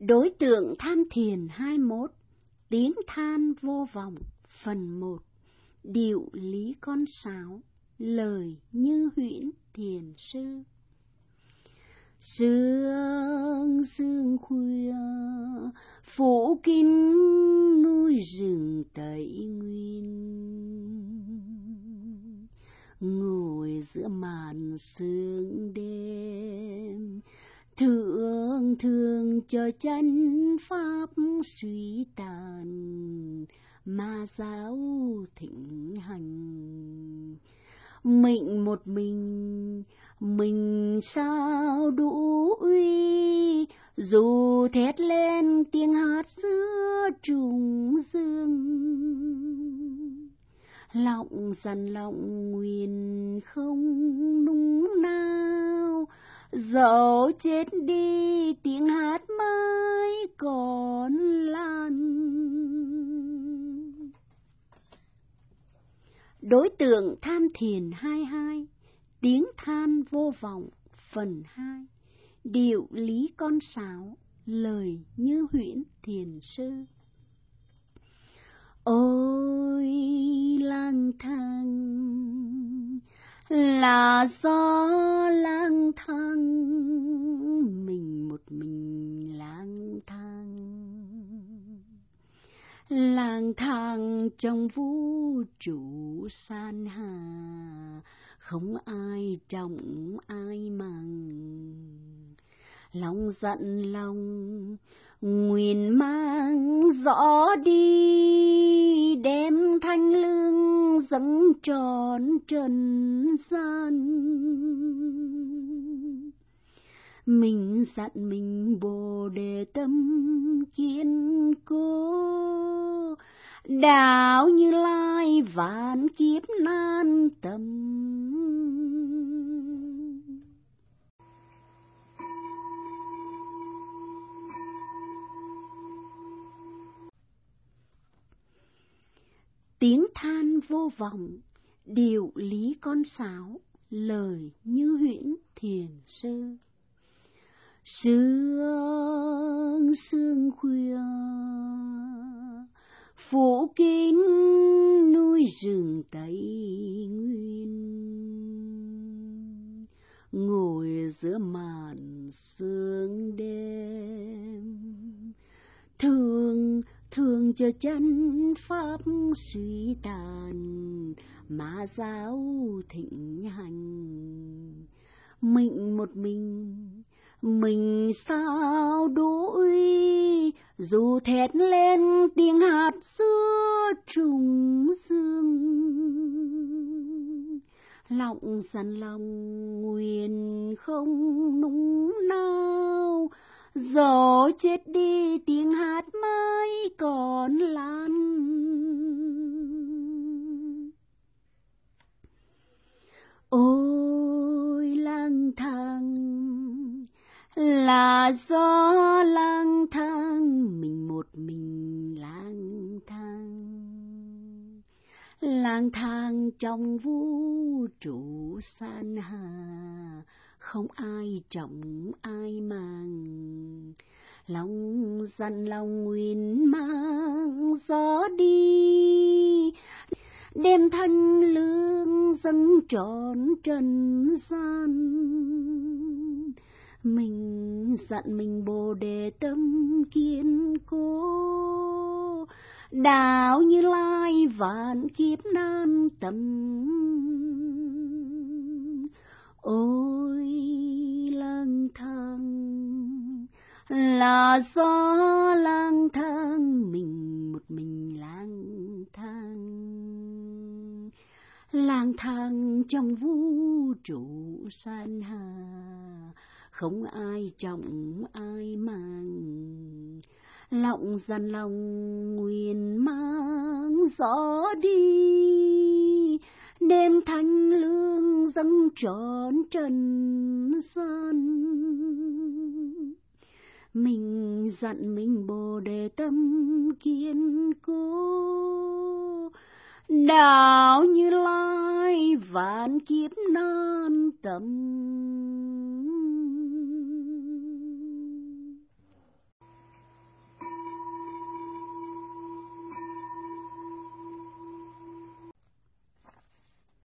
Đối tượng tham thiền 21, tiếng than vô vọng, phần 1, điệu lý con sáo, lời Như Huyễn thiền sư. Sương sương khuya phủ kín núi rừng Tây Nguyên, ngồi giữa màn sương đêm, thương thương cho chân pháp suy tàn, ma giáo thịnh hành. Mình một mình sao đủ uy, dù thét lên tiếng hát giữa trùng dương. Lòng dằn lòng nguyện không nung nao, dẫu chết đi tiếng hát mãi còn lan. Đối tượng tham thiền 22, tiếng than vô vọng, phần 2, điệu lý con sáo, lời Như Huyễn thiền sư. Ôi lang thang là gió lang thang, mình một mình lang thang trong vũ trụ san hà, không ai trọng ai mang. Lòng giận lòng nguyện mang rõ đi, đem thanh lương dâng trọn trần gian. Mình dặn mình Bồ Đề tâm kiên cố, đạo Như Lai vạn kiếp nan tâm. Tiếng than vô vọng, điệu lý con sáo, lời Như Huyễn thiền sư. Sương sương khuya phủ kín núi rừng Tây Nguyên, ngồi giữa màn sương đêm, thương cho chân pháp suy tàn, ma giáo thịnh hành. Mình một mình sao đủ uy, dù thét lên tiếng hát giữa trùng dương. Lòng dằn lòng nguyện không nung nao, dẫu chết đi tiếng hát mãi còn lan. Ôi lang thang là gió lang thang, mình một mình lang thang trong vũ trụ san hà, không ai trọng ai mang. Lòng dặn lòng nguyện mang gió đi, đem thanh lương dâng trọn trần gian. Mình dặn mình Bồ Đề tâm kiên cố, đạo Như Lai vạn kiếp nan tâm. Ôi lang thang là gió lang thang, mình một mình lang thang trong vũ trụ san hà, không ai trọng ai mang. Lòng dằn lòng nguyện mang gió đi, đem thanh lương dâng trọn trần gian. Mình dặn mình Bồ Đề tâm kiên cố, đạo Như Lai vạn kiếp nan tâm.